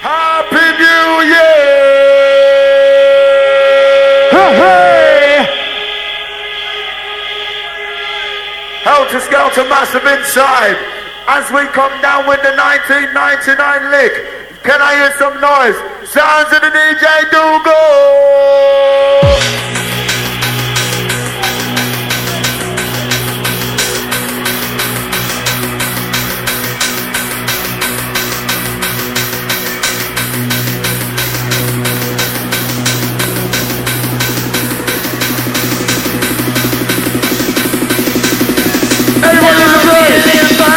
Happy New Year! Hey! Helter Skelter Massive inside as we come down with the 1999 lick. Can I hear some noise? Sounds of the DJ Dougal! Everyone in the place!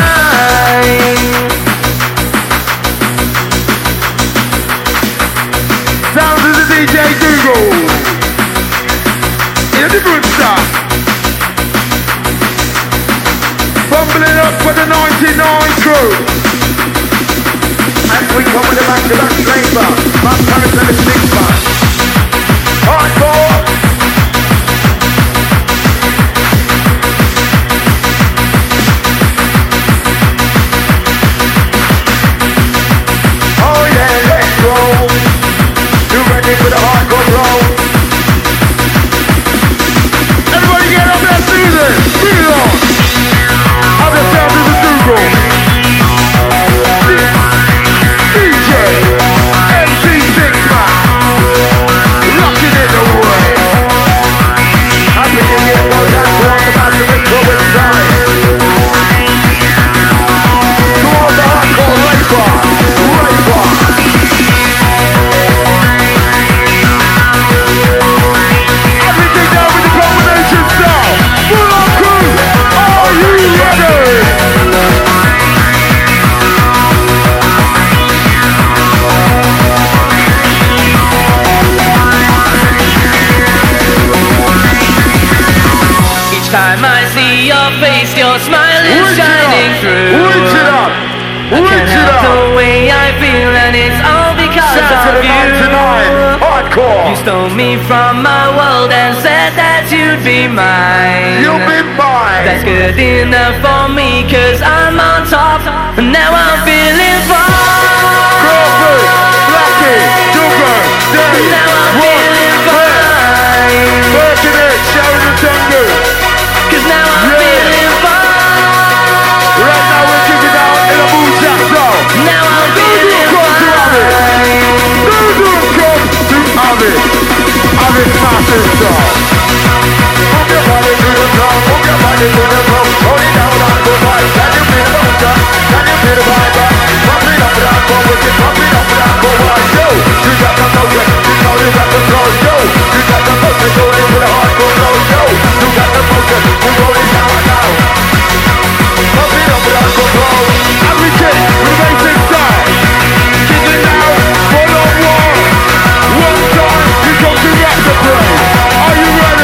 Sounds of the DJ Dougal in a different style. Bumbling up for the 99 crew. As we come with the back-to-back flavor, back Paris and the stigma. Hardcore! Oh yeah, let's go! You ready for the hardcore roll? Everybody get up there, do this! Bring it on! Have the sound of the Dougal! DJ MC Stigma! Rocking it away! Happy New Year, go down to all the massive go inside! To all the hardcore raper! Everything down with the combination style. Full on crew. Are you ready? Each time I see your face, your smile is shining through. Reach it up. I can't help the way I feel, and it's all because Shout to of the you. 99 hardcore. You stole me from my world and said that you'd be mine. You'll be mine. That's good enough for me, 'cause I'm on top, and now I'm feeling fine. Crawford, Blackie, Dougal, Dave, Now I'm feeling fine, working it, Sharon and Tengu. 'cause now I'm feeling fine. Right now we're kicking out in a mood jack zone. Now I'm feeling fine. Dougal come to Avid. Avid massive song. Move your body to the drum, move your body to the drum. Hold it down on the vibe. Can you feel the motion? Can you feel the vibe? Pump it up and go with it, pump it up and go wild. Yo, you got the motion, you know you got the flow. Yo, you got the motion, go in with a hardcore flow. Yo, you got the motion, we roll it down now. Pump it up and go flow. Everything with the basic side. Kick it out, one on one. One time, you come to rock the place. Are you ready?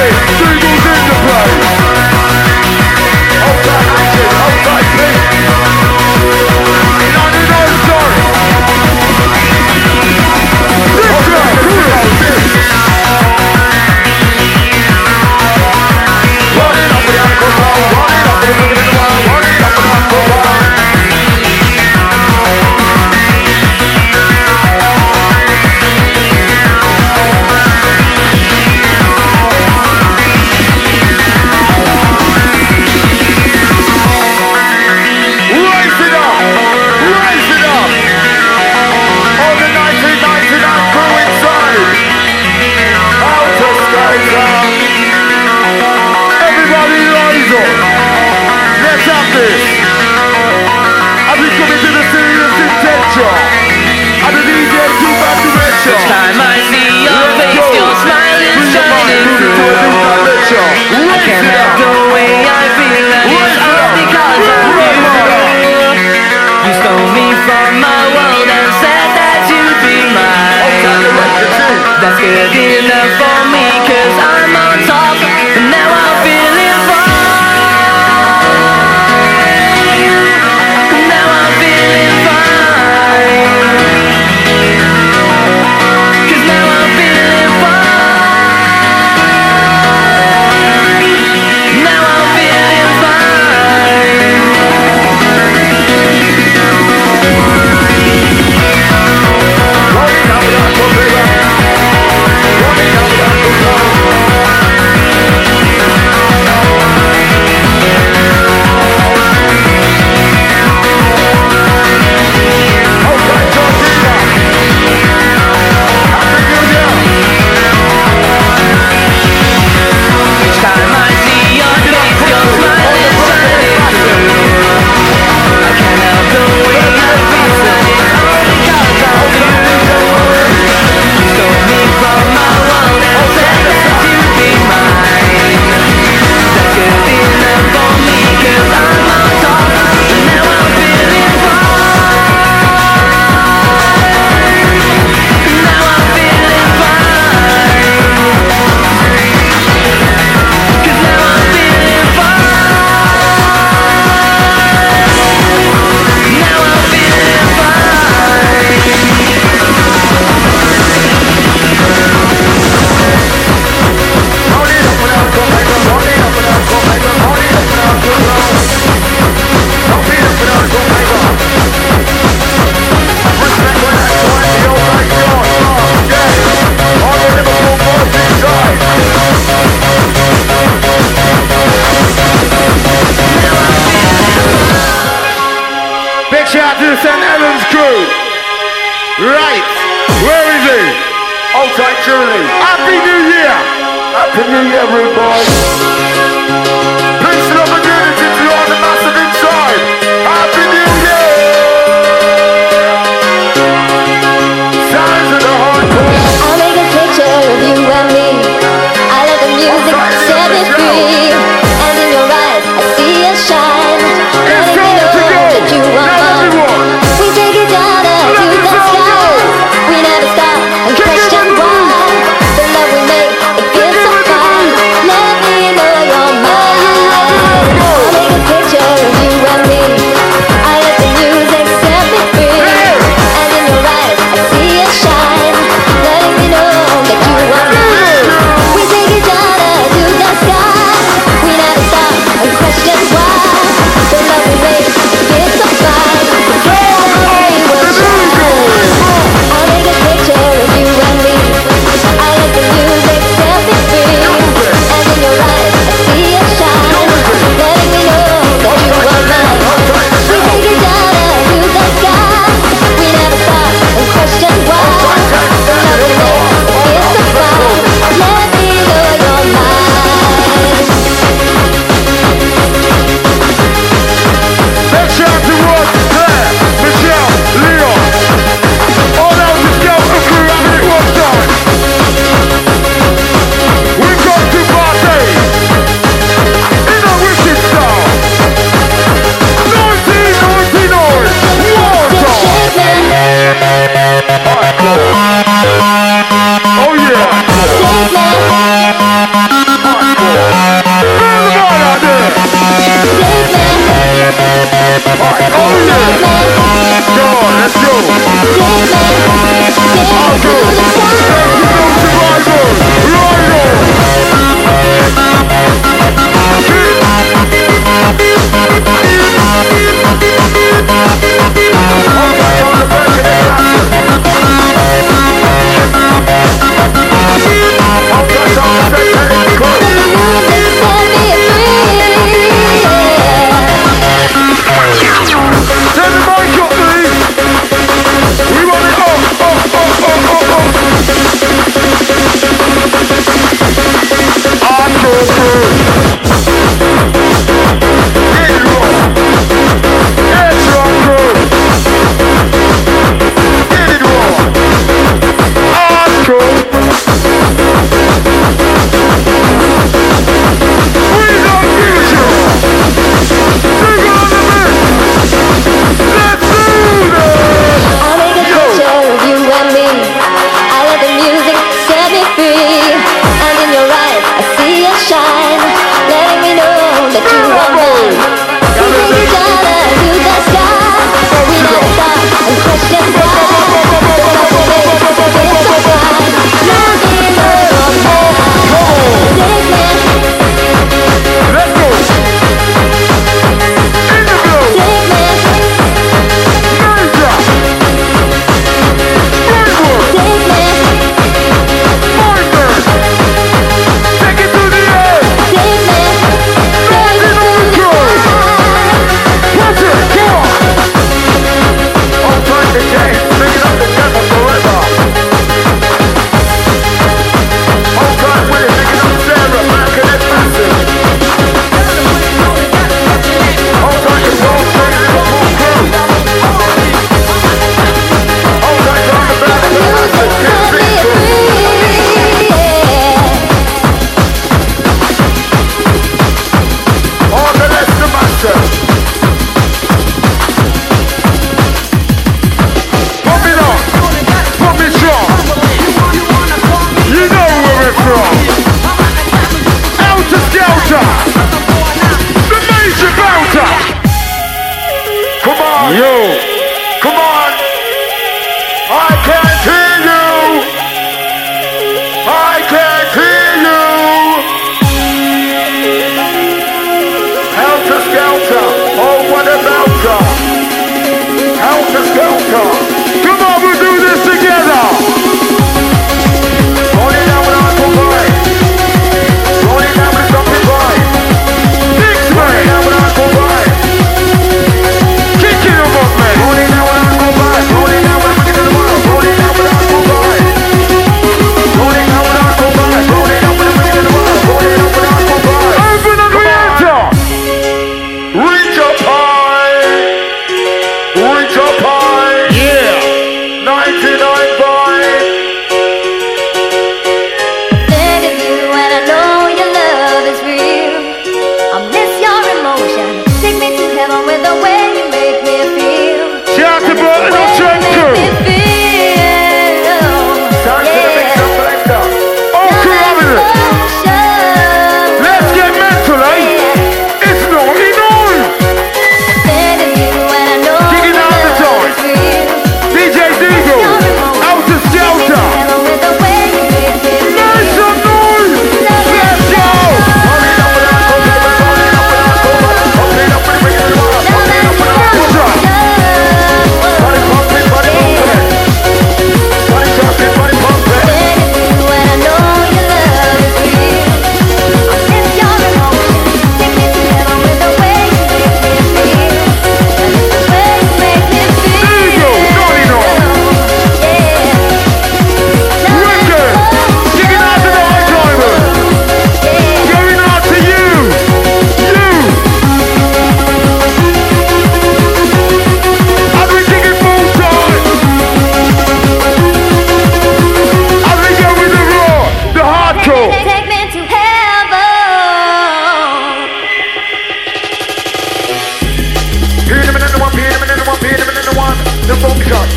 Right. Where is he? Outside Julie. Happy New Year. Happy New Year, rude boy. Peace and opportunity to all the massive inside. Happy New Year. Signs of the hardcore. I'll make a picture of you and me. I let the music set me free. And in your eyes, I see a shine. Letting me know that you are mine. We take it down to the sky. We never stop and question why. The love we make, it feels so fine. Let me know you're mine. I'll make a picture of you and me. I let the music set me free. And in your eyes, I see a shine. Letting me know that you are mine. We take it down to the sky. We never stop and question why. The love we make, it feels so fine. Together we will shine. I'll make a picture of you and me. I let the music set me free. And in your eyes, I see a shine. Letting me know that you are mine. We take it down to the sky. We never stop and question why. The love we make, it feels so fine. Let me know you're mine. Let's shout to Ross, Claire, Michelle, Leon. All out to Skelter crew having it one time. We got to party in a wicked style. 1999 War Time. Oh yeah. Everybody out there. Oh yeah. Go on, let's go. I'll go. Turn the mic up, please. We want it Hardcore crew. Get it raw. Get your crew. Get it raw. Hardcore. We don't need you. Sing on the mix. Let's do this. I'll make a picture of you and me. I let the music set me free. And in your eyes, I see a shine. Letting me know that you are mine. We take it down to the sky. We never stop and question why. The love we make, it feels so fine. Let me know you're mine. Take me, Let's go. In the blue. take me, Major. Brainwood. take me, Moinberg. Take it to the end. take me, take me to the sky. Watch it. Go on. All time the game. Sing it up the devil forever. All time with it. Sing it up Sarah. Back in it massive. All time the world. Sing it up more crew. All time on the back of the massive. Get big crew. All the rest of massive. Pump it on. Pump it strong. You know where we're from. Outer Skelter. The Major Belter. Come on. Yo. Come on. I can't hear you. I can't hear you. Helter Skelter. Oh, what a belter. Helter Skelter. Come on, we'll do this together. Roll it down with Uncle Boy. Roll it down with Something Boy. Roll it down with Uncle Boy. Kick it up, man. Roll it down with Uncle Boy. Roll it down with Uncle Boy.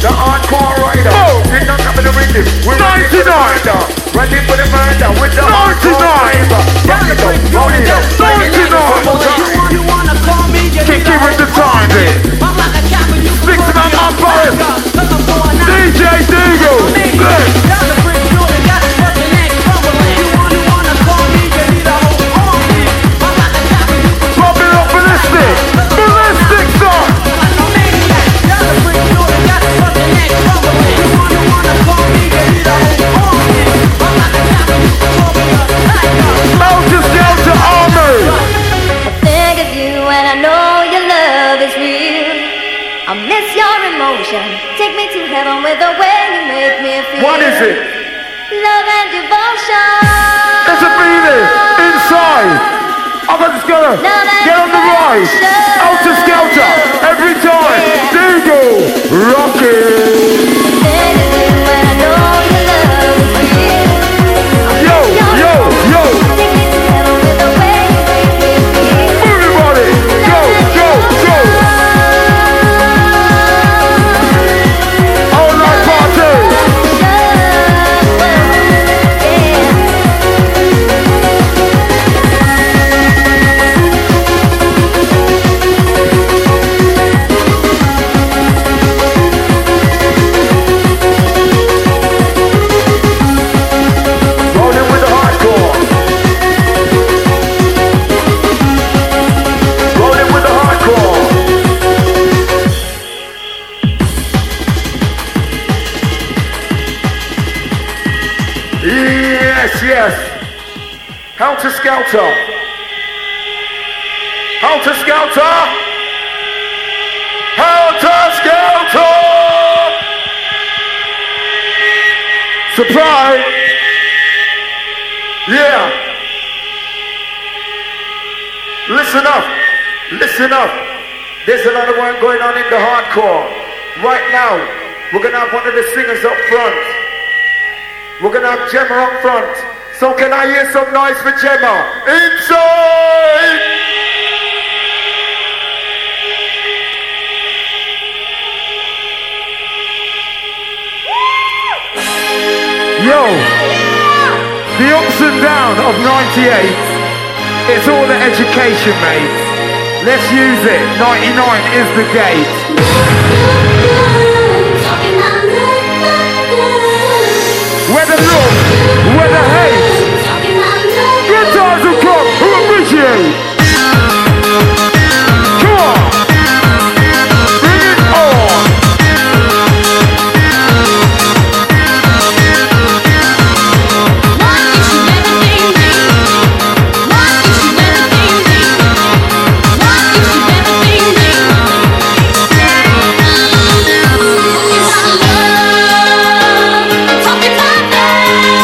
the hardcore rider. Did not come in the rhythm. We're ready for the murder. Ready for the murder with the hardcore flavor. Rock it up, roll it up, bring it in one more time. You wanna call me? Kick it with the time, bitch. I'm like a cat when you Six man on fire. DJ Deagle. Down the bridge, you only got the neck crumbling. You wanna call me? You need a whole army. I'm like a cat when you Pop it up, ballistic. Ballistic song. like a maniac. Down the bridge, you only got the neck crumbling. You wanna call me? You need a whole army. I'm like a cat when you call me a tiger. Helter Skelter Army. I think of you and I know your love is real. I miss your emotion. Take me to heaven with the way you make me feel. What is it? Love and devotion. It's a feeling inside. I'm just gonna get on the rise. Helter Skelter every time. Deagle, rock it. Think of you and I know your love is real. Yo, yo, yo. Take me to heaven with the way you make me feel. Everybody, go, go, go. All night party. Rolling with the hardcore. Rolling with the hardcore. Yes, yes. Helter Skelter. Helter Skelter. Helter Skelter. Surprise. Yeah. Listen up. Listen up. There's a lot of work going on in the hardcore. Right now, we're gonna have one of the singers up front. We're gonna have Gemma up front. So can I hear some noise for Gemma? Inside! Yo! The ups and downs of 98, it's all the education, mate. Let's use it. 99 is the gate. Whether love, whether hate, good times will come. Who appreciate? Come on, bring it on. Talking about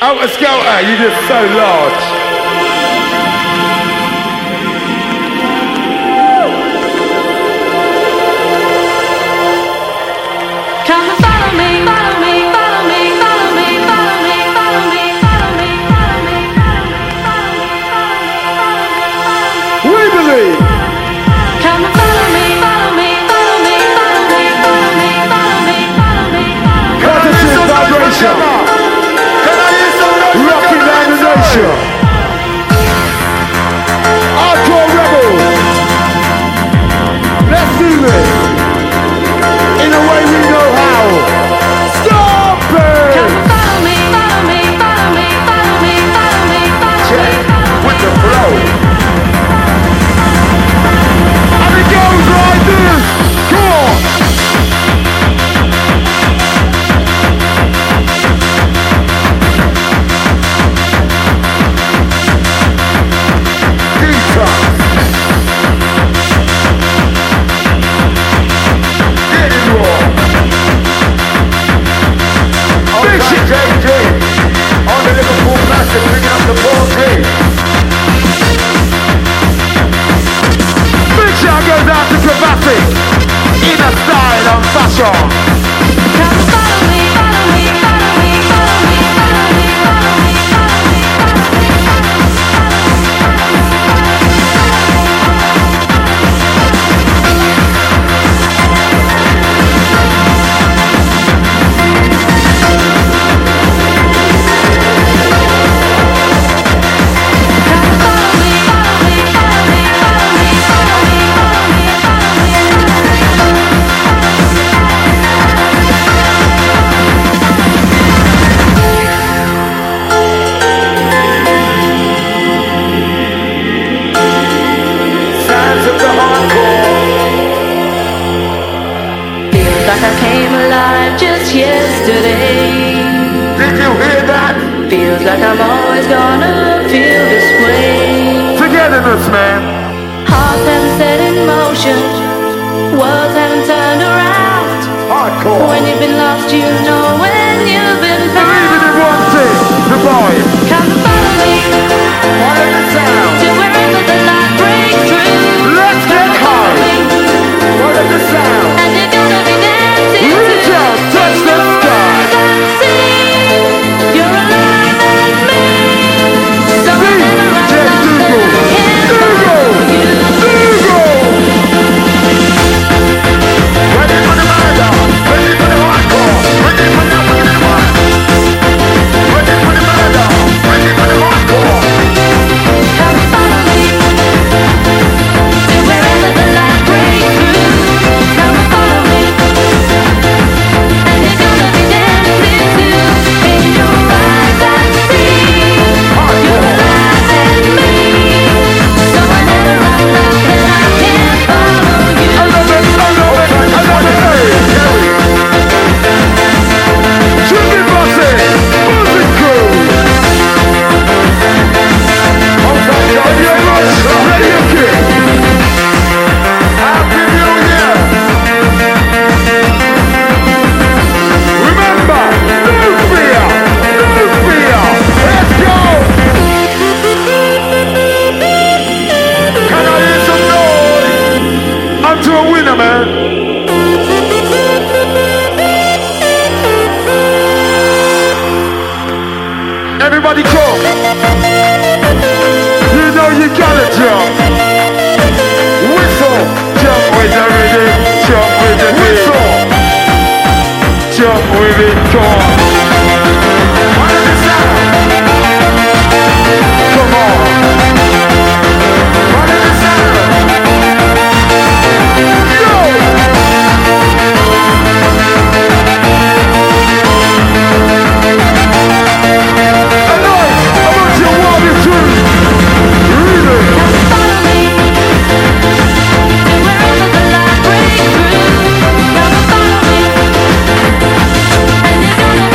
Helter Skelter, you're just so large. Come and follow me, follow me, follow me, follow me, follow me, follow me, follow me, follow me, follow me, follow me, follow me, follow me. We believe. Come and follow me, follow me, follow me, follow me, follow me, follow me, follow me, follow me. Positive vibration. Rocking down the nation. Hardcore rebels. Let's do this. In the way we know how. Stop it! Come and follow me, follow me, follow me, follow me, follow me, follow me, follow me. With the flow. And it goes like this. Come on. Detox. Get it raw. Bishop JJ on the Liverpool Massive, bringing up the ball game. Big shout goes out to Travassic, inner style and fashion. Come and follow me, follow me, follow me, follow me, follow me, follow me, follow me, Signs of the hardcore. feels like I came alive just yesterday. Did you hear that? Feels like I'm always gonna feel this way. Togetherness, man. Hearts haven't set in motion, worlds haven't turned around. Hardcore. When you've been lost, you know when you've been Believing in found. one thing, the vibe. Come and follow me What is the sound? to wherever the light breaks through. Let's Come get and follow high. me, What is the sound? and you're gonna be dancing Reach to out, touch the sky. and see you're alive and me. So I never run DJ lost and I can't follow you. Ready for the murder, ready for the hardcore, ready for the one. Ready for the murder, ready for the hardcore. Come and follow me to wherever the light breaks through. Come and follow me, and you're gonna be dancing too. In your eyes I see you're alive and me. So I never run lost and I can't follow you. I love it, I love it, I love it. Jimmy Bossy, Music Crew. Radio Rush, Radio Kid. Happy New Year. Remember, no fear, no fear. Let's go. Can I hear some noise? I'm to a winner, man. Everybody come. You know you gotta jump. Whistle. Jump with the rhythm. Jump with the whistle. Jump with it. Come on. What is the sound? Come on. What is the sound? Yo! I want you to walk me through. Rhythm. Follow me to wherever the light breaks through. Come and follow me, and you're gonna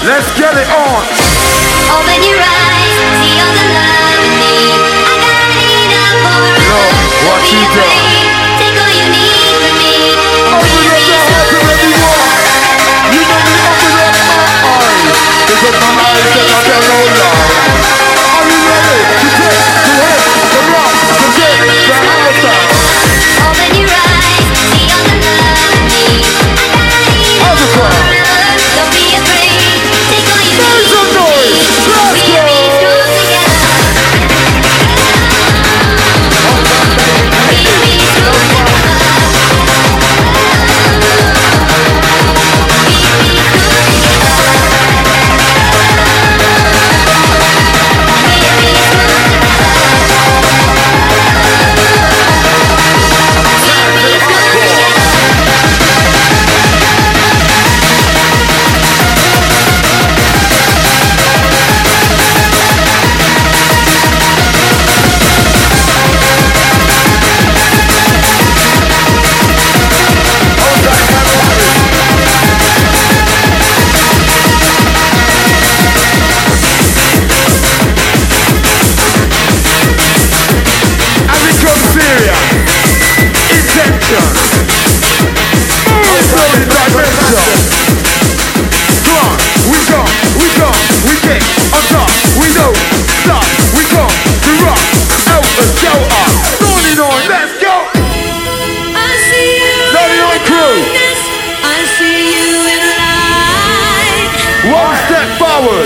Let's get it on. Open your eyes, see all the love in me. I got enough for us. Lord, what Don't be you done? afraid. Take all you need from me. And Open give up me your heart to some everyone. You know me, open up my eyes. Because my eyes cannot tell no lie. Are you ready to take, to hit, to rock, to get, to answer? Open your eyes, see all the love in me. I got enough for us. Don't be afraid. Take all you Make need some from noise. me. Let's We go. be strong together. We be strong together. And we come serious. Intention. Slowly dimension. Come on, we go, we get on top. We don't stop, we come to rock. Out the shelter. 99, let's go. I see you 99 crew. I see you in light. One step forward.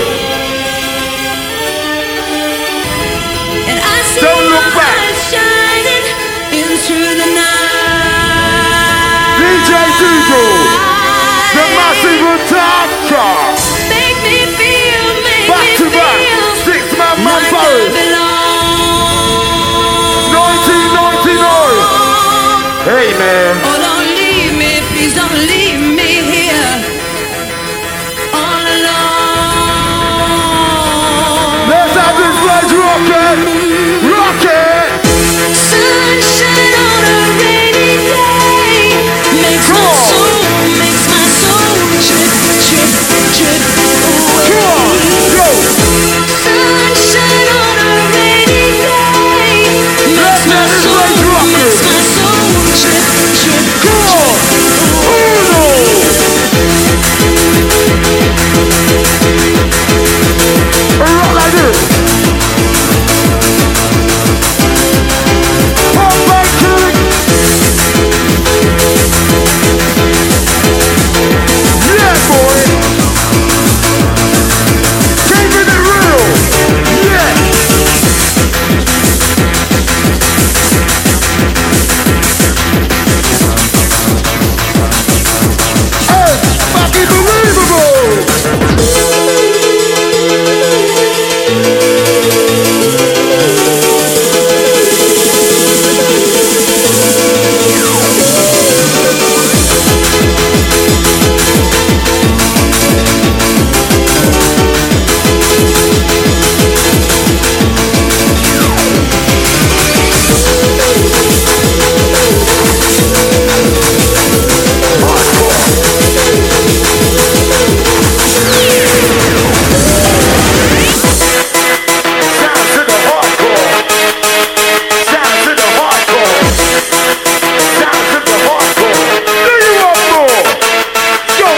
And I see Don't look your back. eyes shining into the night. DJ Doodle, the massive attacker. Make me feel, make Back me to back, feel 6-man man like I Forest. belong. 1999. Hey man. Oh, don't leave me, please don't leave me here all alone. Let's have this place rockin'. Rocket. Sunshine on a rainy day makes Come my on. soul trip, trip, trip away. Come on. Go. Sunshine on a rainy day Let's makes my have this soul place rockin'. trip, trip, Come on. Uno. Rock like this. Pop back kick. Yeah, boy. Keeping it real. Yeah. Fucking believable! Sound to the hardcore. Sound to the hardcore. Sound to the hardcore. Do you want more? Go!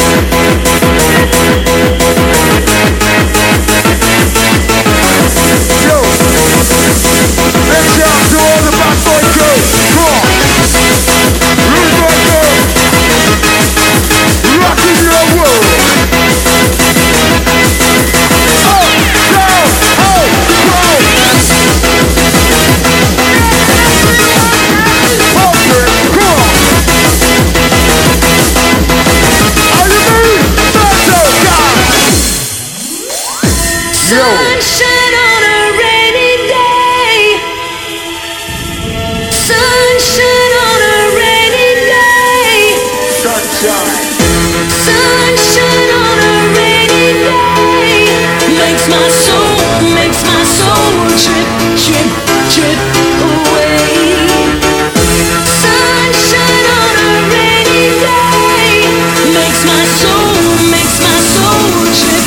Yo! Let's shout to all the bad boy crew. Come on! Rude boy crew. Rocking your world. Up, down, oh, whoa. Okay, come on. Are you ready? Battle time. Yo, Sunshine on a rainy day. Sunshine on a rainy day. sunshine. Sunshine on a rainy day makes my soul trip, trip, trip away. Sunshine on a rainy day makes my soul trip,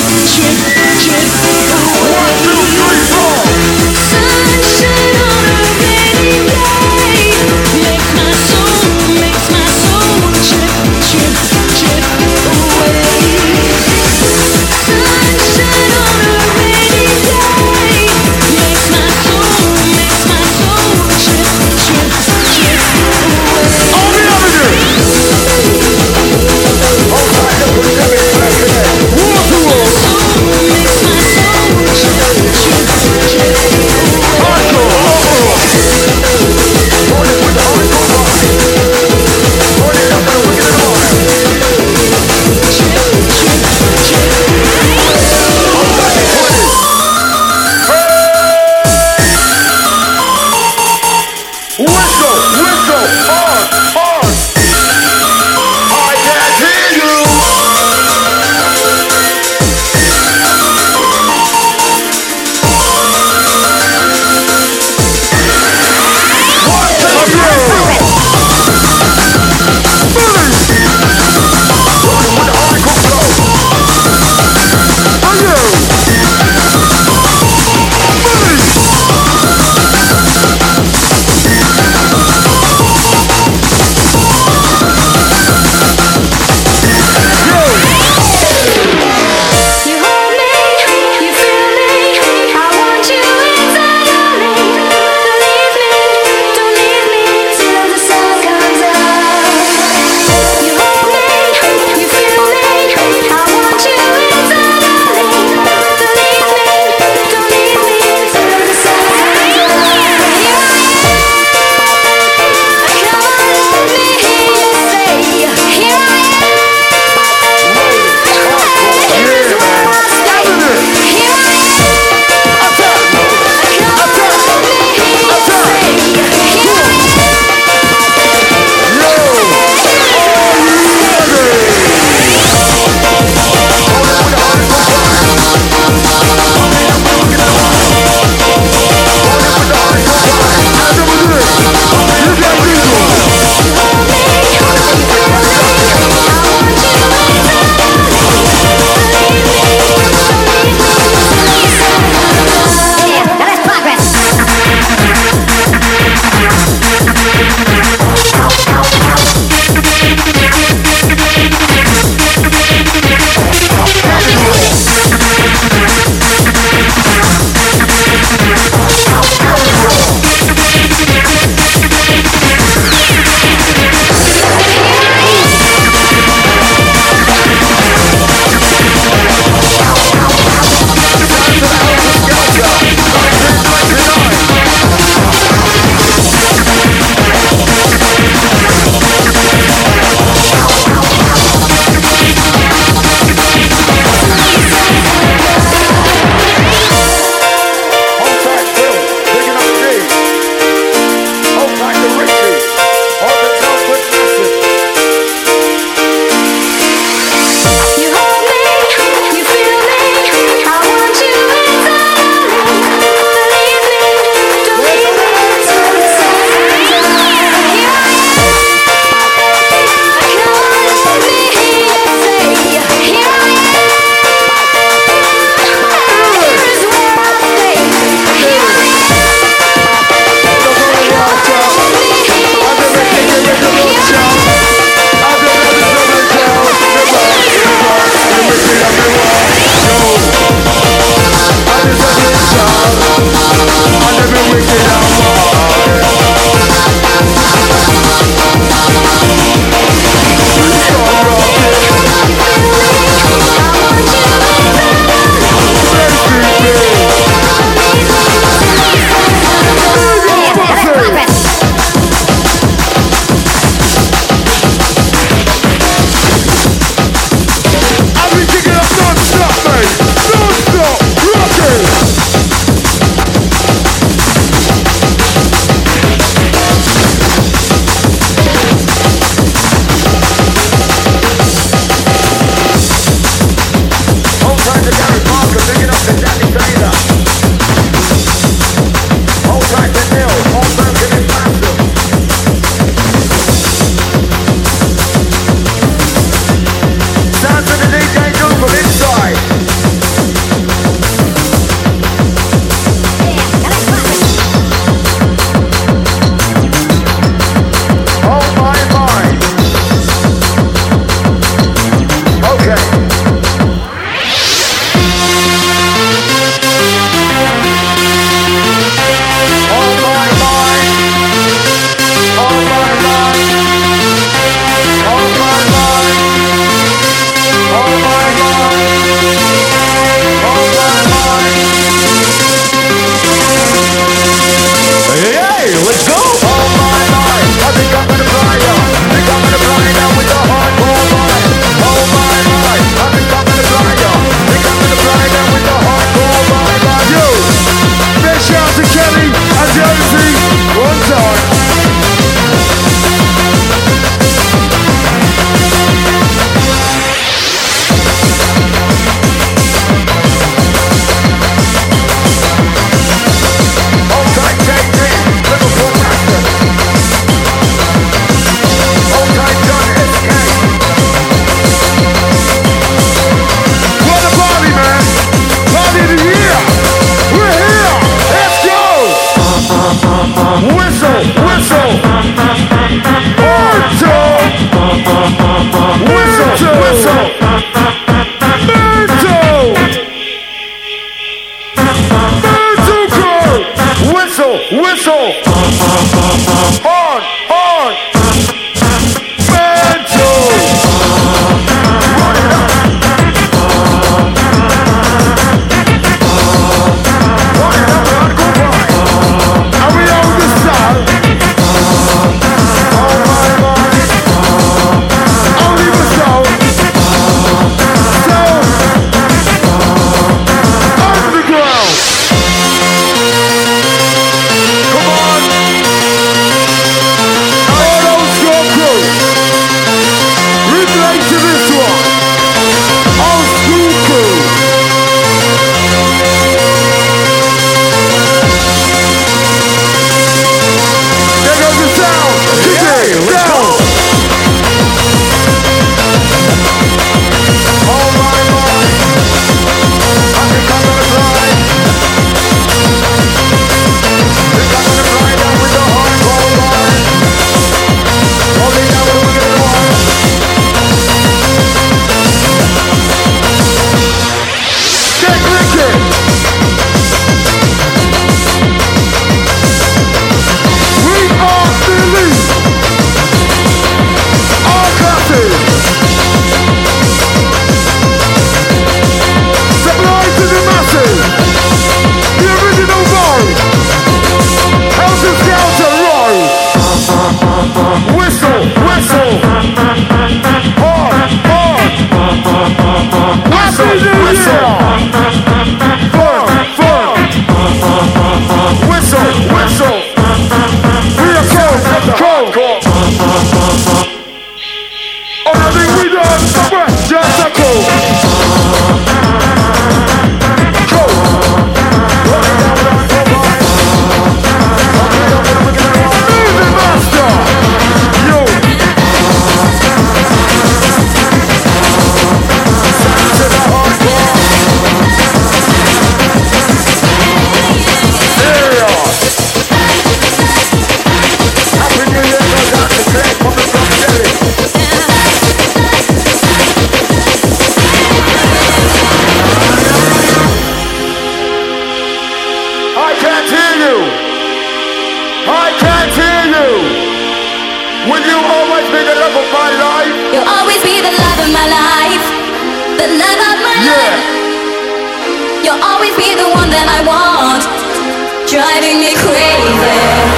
the love of my Yeah. life. You'll always be the one that I want, driving me crazy.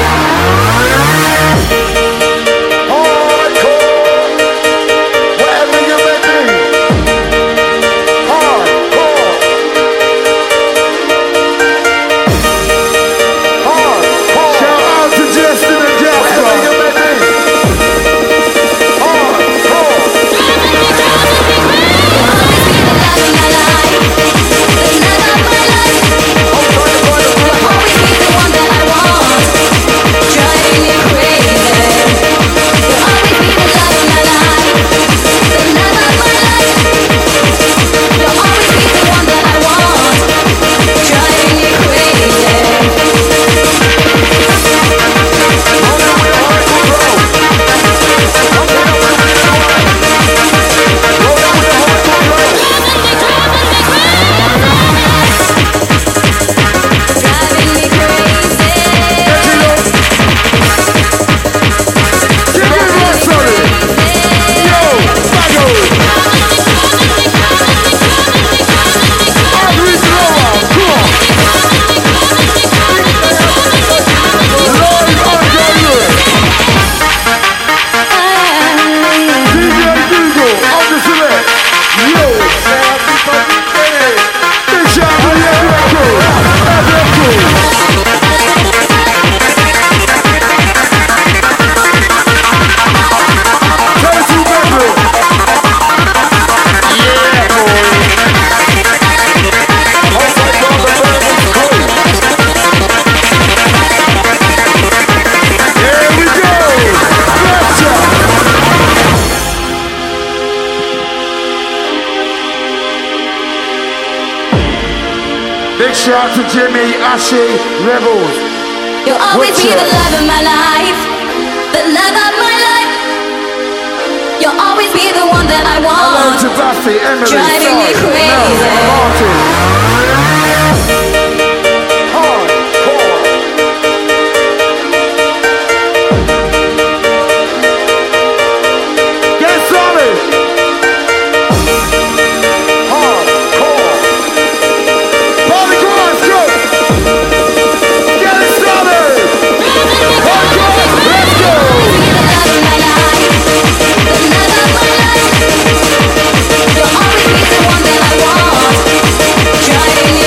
Hardcore. Wherever you may be. Hardcore. Hardcore. Shout out to Justin and Jasper. Wherever you may be. Hardcore. Shout out to Jimmy, Ashy, Rebels. You'll always be the love of my life, the love of my life. You'll always be the one that I Hello want, to Buffy, Emily, driving me Mel, crazy. Martin. Hardcore. Get solid. Hardcore. Party girls, go. Get it started. Hardcore, let's go. You'll always be the one that I want, driving me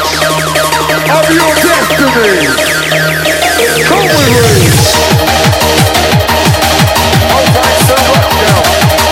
of your destiny. Come with me. Alright, so what now?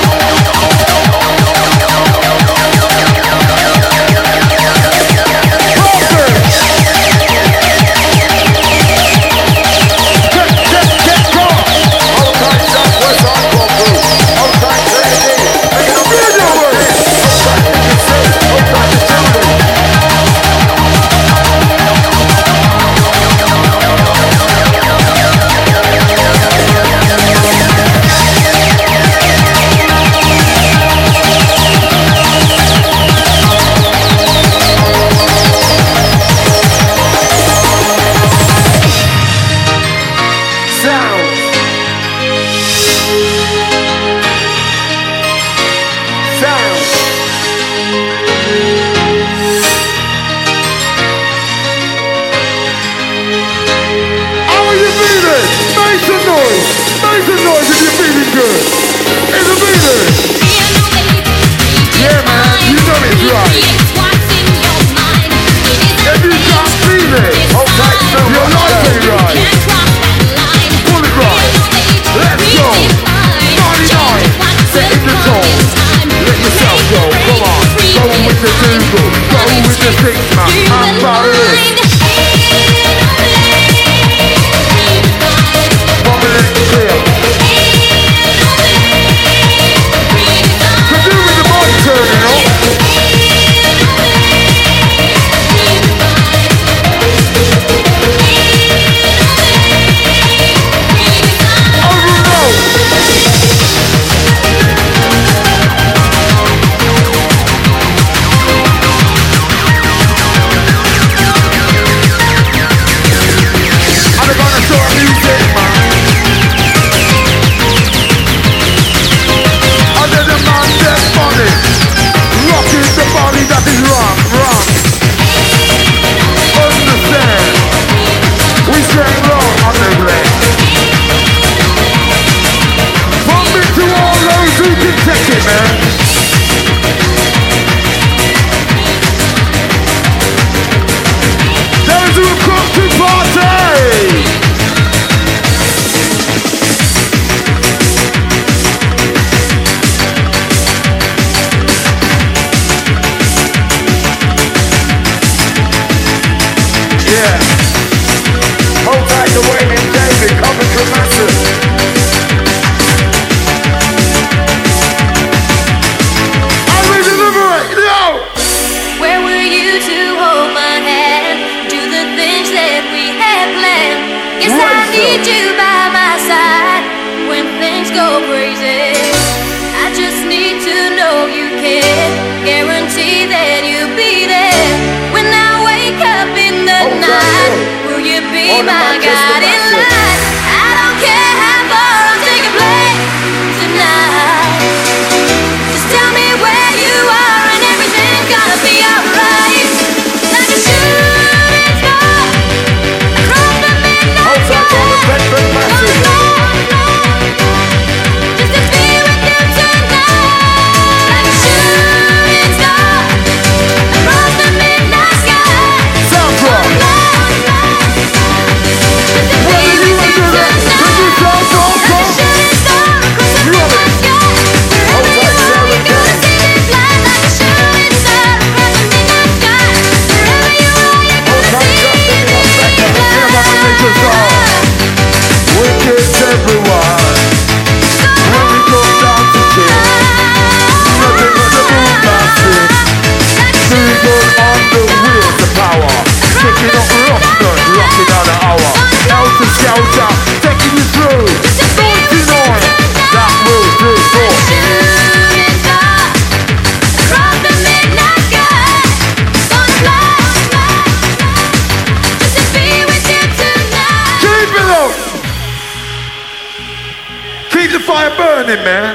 Man.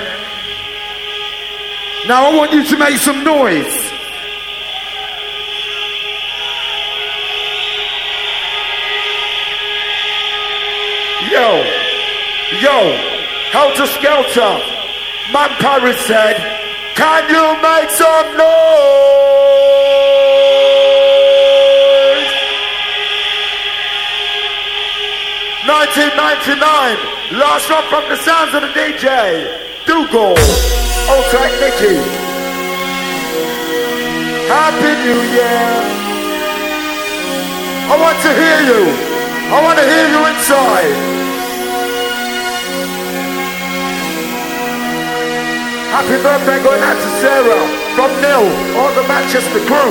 Now I want you to make some noise. Yo, Helter Skelter. Man Paris said, can you make some noise? 1999. Last one from the sounds of the DJ. Dougal. Old track Nicky. Happy New Year. I want to hear you. I want to hear you inside. Happy birthday going out to Sarah from Neil, all the Manchester crew.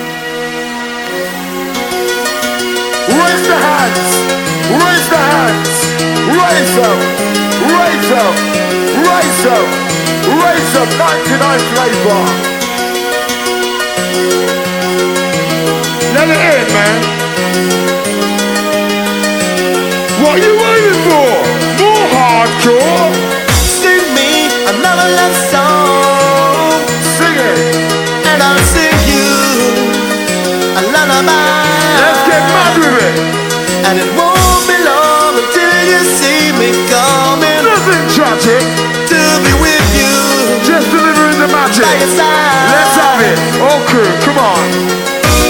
Raise the hands, raise the hands, raise up, raise up, raise up, raise up, 99 flavor. Let it in, man. What you waiting for? More hardcore? Sing me another love song. Sing it. And I'll sing you a lullaby. Let's get mad with it. And it won't be long until you see me coming. Nothing tragic. To be with you. Just delivering the magic. By your side. Let's have it. Okay, come on.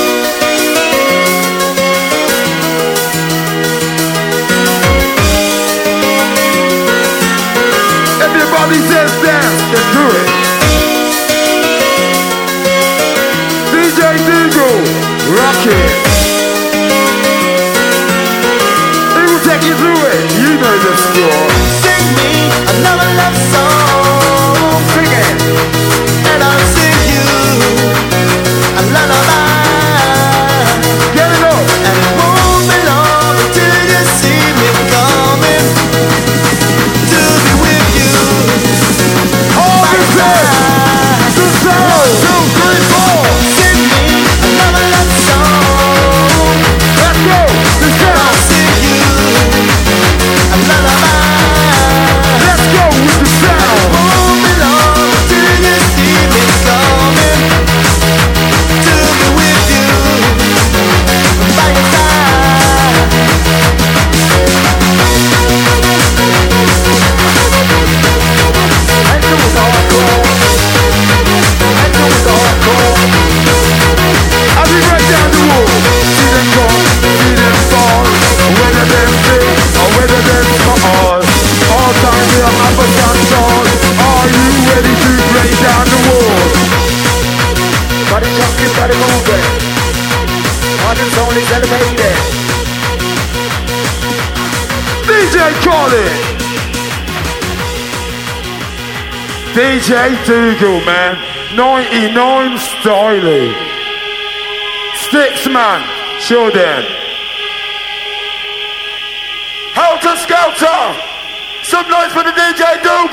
Everybody says dance, then do it. DJ Dougal, rock it. He will take you through it. You know the score. Sing me another love song. Sing it. And I'll sing you a lullaby. Get it up. And it won't be long until you see me coming. To be with you. All the time. The sound. 1, 2, 3, 4. Sing me another love song. Let's go. The And sound. I'll sing you a lullaby. Let's go with the sound. Won't be long till you see me coming. To be with you by your side. And do the hardcore. And do the hardcore. As we break down the wall, see them come, see them fall. Whether them big or whether them small. All time we are up and tall. Are you ready to break down the wall? Body jumping, body moving. Heart and soul is elevated. DJ Colin. DJ Dougal, man. 99 styling. Sticks, man. Sure then. Helter Skelter. Some noise for the DJ Dougal.